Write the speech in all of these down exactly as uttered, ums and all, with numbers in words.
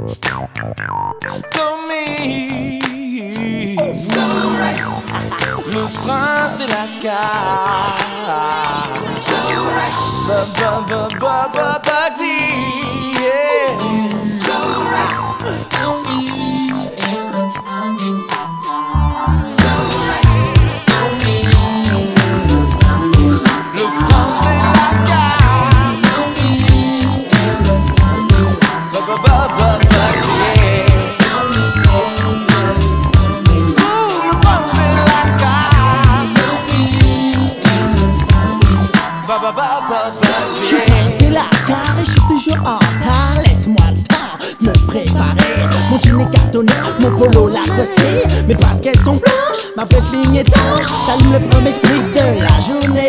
Stormy, le prince de la sky. Ba ba ba ba ba Bugsy, yeah. Je pense de l'Ascar et je suis toujours en retard. Laisse-moi le temps de me préparer. Mon jean est cartonné, mon polo lacosté. Mes baskets sont blanches, ma vraie ligne est blanche. J'allume le premier split de la journée.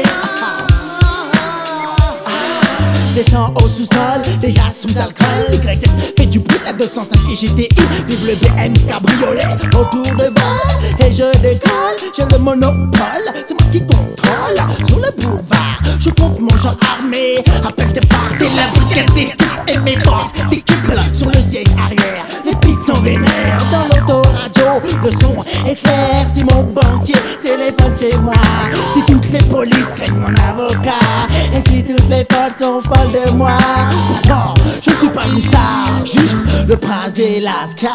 Je descends au sous-sol, déjà sous alcool. Y Z fait du bruit à deux cent cinq et G T I. Vive le B M cabriolet, autour de vol. Et je décolle, j'ai le monopole. C'est moi qui contrôle, sur le boulevard. Je compte mon genre armé, appelle tes parts. C'est la vulgarité et mes forces d'équipe sur le siège arrière. Les pics sont vénères dans l'autoradio. Le son est clair, si mon banquier téléphone chez moi. Si toutes les polices craignent mon avocat. Et si toutes les folles sont folles de moi. Pourtant, je ne suis pas une star, juste le prince de l'Ascar.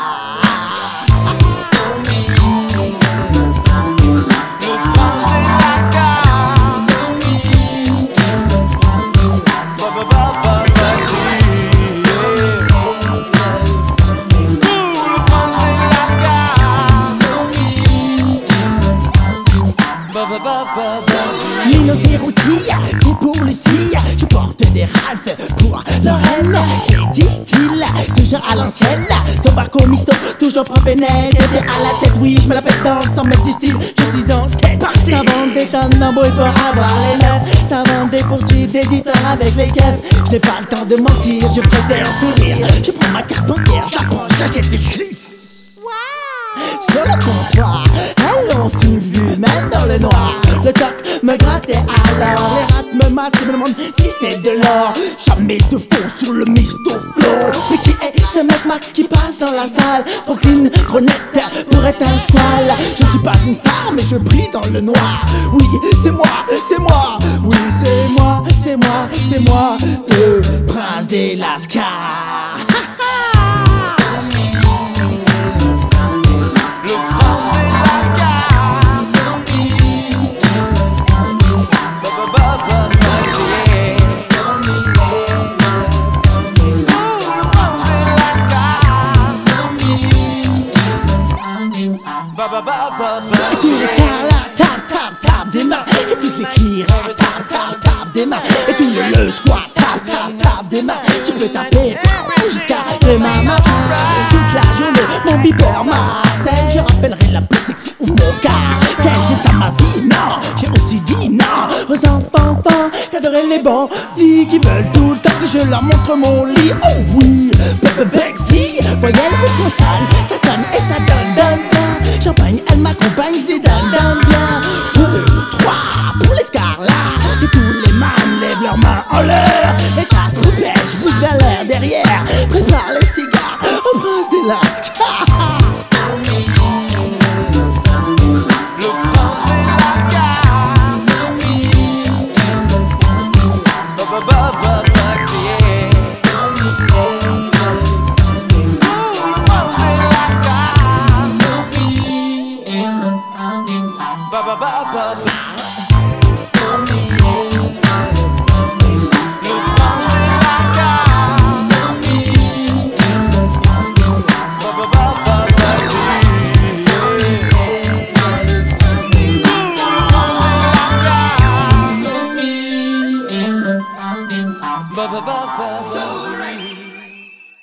Lino c'est routille, c'est pour Lucie. Je porte des Ralph pour Lorraine. J'ai dix styles, toujours à l'ancienne. Tobacco misto, toujours propre et net. Et à la tête, oui, je me la pète dans sans mettre du style. Je suis en tête. T'as vendu des tonnes d'embrouilles pour avoir les meufs. T'as vendu pour suivre des histoires avec les keufs. Je n'ai pas le temps de mentir, je préfère sourire. Je prends ma carte bancaire, je la prends, je l'achète des cuisses. Sur le comptoir, elles l'ont tout vu, même dans le noir. Le toc me grattait alors, les rats me matent, je me demande si c'est de l'or. Jamais de faux sur le misto flow. Mais qui est ce mec Mac qui passe dans la salle? Aucune grenette pour être un squal. Je ne suis pas une star, mais je brille dans le noir. Oui, c'est moi, c'est moi. Oui, c'est moi, c'est moi, c'est moi, le prince de l'Ascar. Et tous les stars là, tap tap tap des mains. Et toutes les kira, tap tap tap des mains. Et tous les le squat, tap tap tap des mains. Tu peux taper jusqu'à les mamas. Toute la journée, mon beeper Marcel. Je rappellerai la plus sexy ou vocale. Quelle c'est ça ma vie? Non, j'ai aussi dit non aux enfants, enfants qu'adoraient les bandits qui veulent tout le temps que je leur montre mon lit. Oh oui, Pepe Bugsy, voyelle ou console, ça sonne et ça donne, donne, donne. Champagne, elle m'accompagne, je les donne, donne bien. Deux, trois, pour les scarlats. Et tous les man lèvent leurs mains en l'air. Les tasses roupées, je bouge vers l'air derrière. Prépare les cigares au prince de l'Ascar. Ba ba ba ba.